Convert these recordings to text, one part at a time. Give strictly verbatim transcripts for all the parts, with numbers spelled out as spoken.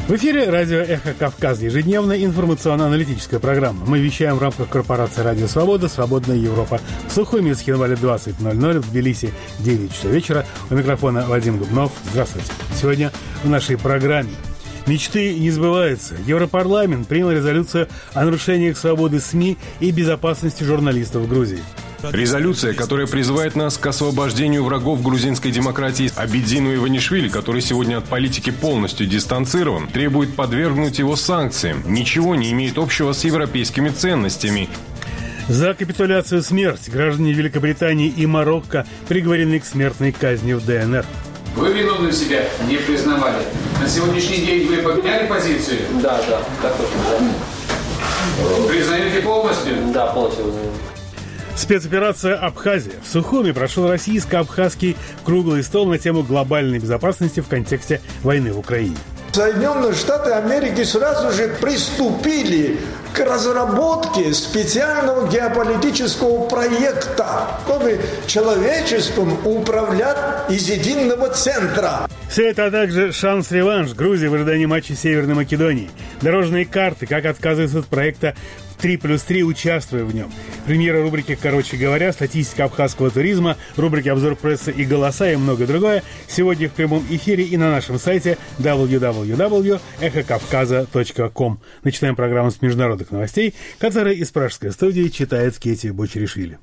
В эфире радио «Эхо Кавказ», ежедневная информационно-аналитическая программа. Мы вещаем в рамках корпорации «Радио Свобода», «Свободная Европа». В Сухуми, Цхинвале двадцать ноль ноль, в Тбилиси девять часов вечера. У микрофона Вадим Дубнов. Здравствуйте. Сегодня в нашей программе мечты не сбываются. Европарламент принял резолюцию о нарушениях свободы СМИ и безопасности журналистов в Грузии. Резолюция, которая призывает нас к освобождению врагов грузинской демократии Абидзину Иванишвили, который сегодня от политики полностью дистанцирован, требует подвергнуть его санкциям. Ничего не имеет общего с европейскими ценностями. За капитуляцию смерть граждане Великобритании и Марокко приговорены к смертной казни в ДНР. Вы виновны себя не признавали. На сегодняшний день вы поменяли позицию? Да, да, так точно, да. Признаете полностью? Да, полностью. Спецоперация «Абхазия». В Сухуми прошел российско-абхазский круглый стол на тему глобальной безопасности в контексте войны в Украине. Соединенные Штаты Америки сразу же приступили к разработке специального геополитического проекта, чтобы человечеством управлять из единого центра. Все это, а также шанс-реванш Грузии в ожидании матча Северной Македонии. Дорожные карты, как отказываются от проекта три плюс три, участвуя в нем. Премьера рубрики «Короче говоря», статистика абхазского туризма, рубрики «Обзор прессы» и «Голоса» и многое другое сегодня в прямом эфире и на нашем сайте дабл ю дабл ю дабл ю точка эхо кавказа точка ком. Начинаем программу с международных новостей, которые из пражской студии читает Кети Бочеришвили.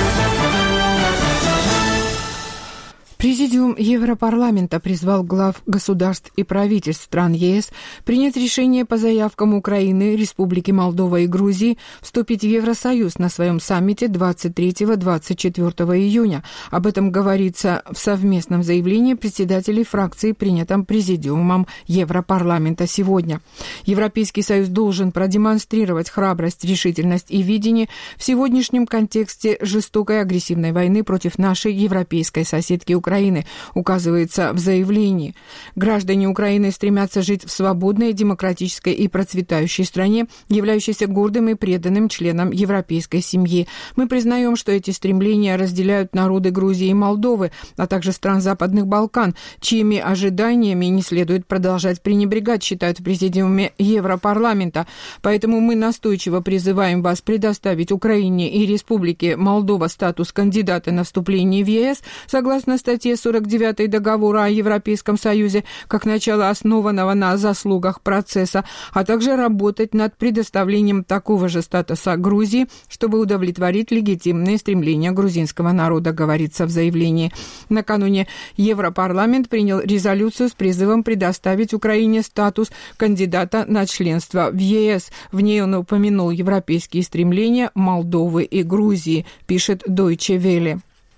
Президиум Европарламента призвал глав государств и правительств стран ЕС принять решение по заявкам Украины, Республики Молдова и Грузии вступить в Евросоюз на своем саммите двадцать третьего — двадцать четвёртого июня. Об этом говорится в совместном заявлении председателей фракций, принятом Президиумом Европарламента сегодня. Европейский Союз должен продемонстрировать храбрость, решительность и видение в сегодняшнем контексте жестокой агрессивной войны против нашей европейской соседки Украины. Украины, указывается в заявлении. Граждане Украины стремятся жить в свободной, демократической и процветающей стране, являющейся гордым и преданным членом европейской семьи. Мы признаем, что эти стремления разделяют народы Грузии и Молдовы, а также стран Западных Балкан, чьими ожиданиями не следует продолжать пренебрегать, считают в Президиуме Европарламента. Поэтому мы настойчиво призываем вас предоставить Украине и Республике Молдова статус кандидата на вступление в ЕС согласно статье сорок девятой Договора о Европейском Союзе, как начало основанного на заслугах процесса, а также работать над предоставлением такого же статуса Грузии, чтобы удовлетворить легитимные стремления грузинского народа, говорится в заявлении. Накануне Европарламент принял резолюцию с призывом предоставить Украине статус кандидата на членство в ЕС. В ней он упомянул европейские стремления Молдовы и Грузии, пишет Deutsche Welle.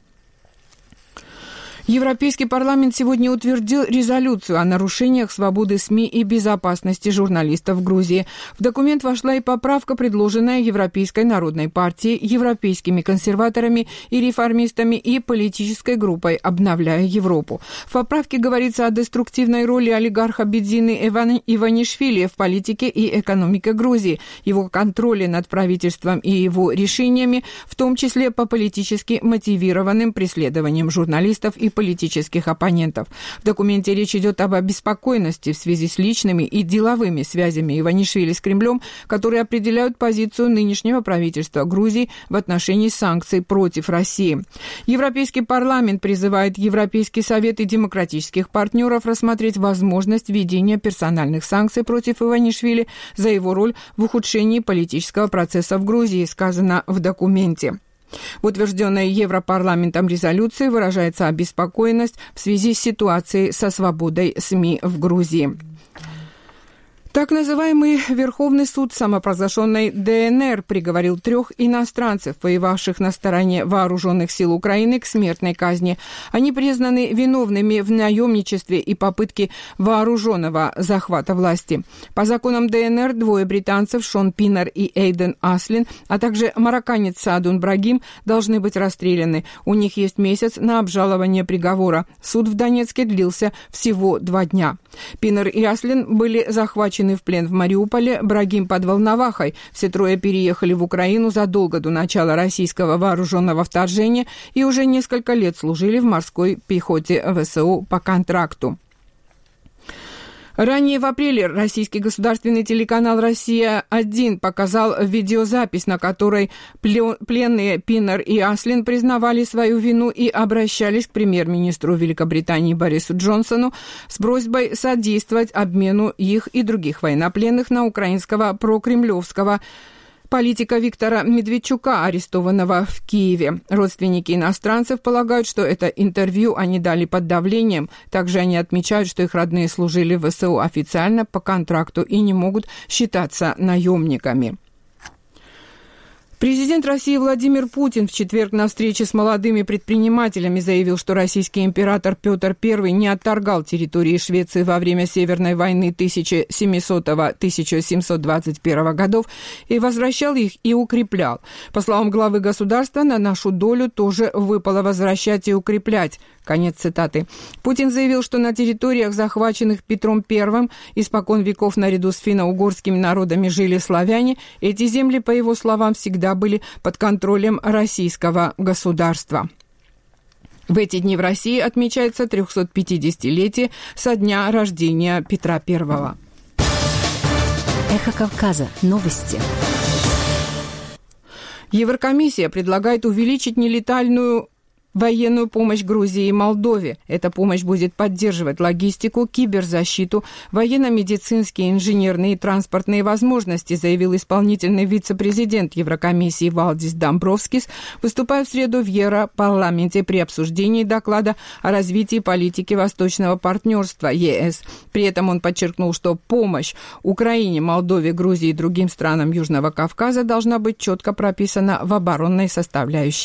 Европейский парламент сегодня утвердил резолюцию о нарушениях свободы СМИ и безопасности журналистов в Грузии. В документ вошла и поправка, предложенная Европейской народной партией, европейскими консерваторами и реформистами и политической группой «Обновляя Европу». В поправке говорится о деструктивной роли олигарха Абидзины Иванишвили в политике и экономике Грузии, его контроле над правительством и его решениями, в том числе по политически мотивированным преследованиям журналистов и политических оппонентов. В документе речь идет об обеспокоенности в связи с личными и деловыми связями Иванишвили с Кремлем, которые определяют позицию нынешнего правительства Грузии в отношении санкций против России. Европейский парламент призывает Европейский совет и демократических партнеров рассмотреть возможность введения персональных санкций против Иванишвили за его роль в ухудшении политического процесса в Грузии, сказано в документе. В утвержденной Европарламентом резолюции выражается обеспокоенность в связи с ситуацией со свободой СМИ в Грузии. Так называемый Верховный суд самопровозглашенной ДНР приговорил трех иностранцев, воевавших на стороне вооруженных сил Украины, к смертной казни. Они признаны виновными в наемничестве и попытке вооруженного захвата власти. По законам ДНР двое британцев, Шон Пинер и Эйден Аслин, а также марокканец Саадун Брагим, должны быть расстреляны. У них есть месяц на обжалование приговора. Суд в Донецке длился всего два дня. Пинер и Аслин были захвачены в плен в Мариуполе, Брагим под Волновахой. Все трое переехали в Украину задолго до начала российского вооруженного вторжения и уже несколько лет служили в морской пехоте ВСУ по контракту. Ранее в апреле российский государственный телеканал «Россия-один» показал видеозапись, на которой пленные Пиннер и Аслин признавали свою вину и обращались к премьер-министру Великобритании Борису Джонсону с просьбой содействовать обмену их и других военнопленных на украинского прокремлевского политика Виктора Медведчука, арестованного в Киеве. Родственники иностранцев полагают, что это интервью они дали под давлением. Также они отмечают, что их родные служили в ВСУ официально по контракту и не могут считаться наемниками. Президент России Владимир Путин в четверг на встрече с молодыми предпринимателями заявил, что российский император Петр Первый не отторгал территории Швеции во время Северной войны тысяча семисотого — тысяча семьсот двадцать первого годов и возвращал их и укреплял. По словам главы государства, на нашу долю тоже выпало возвращать и укреплять. Конец цитаты. Путин заявил, что на территориях, захваченных Петром Первым, испокон веков наряду с финно-угорскими народами жили славяне. Эти земли, по его словам, всегда были под контролем российского государства. В эти дни в России отмечается трехсотпятидесятилетие со дня рождения Петра Первого. Эхо Кавказа. Новости. Еврокомиссия предлагает увеличить нелетальную военную помощь Грузии и Молдове. Эта помощь будет поддерживать логистику, киберзащиту, военно-медицинские, инженерные и транспортные возможности, заявил исполнительный вице-президент Еврокомиссии Валдис Домбровскис, выступая в среду в Европарламенте при обсуждении доклада о развитии политики Восточного партнерства ЕС. При этом он подчеркнул, что помощь Украине, Молдове, Грузии и другим странам Южного Кавказа должна быть четко прописана в оборонной составляющей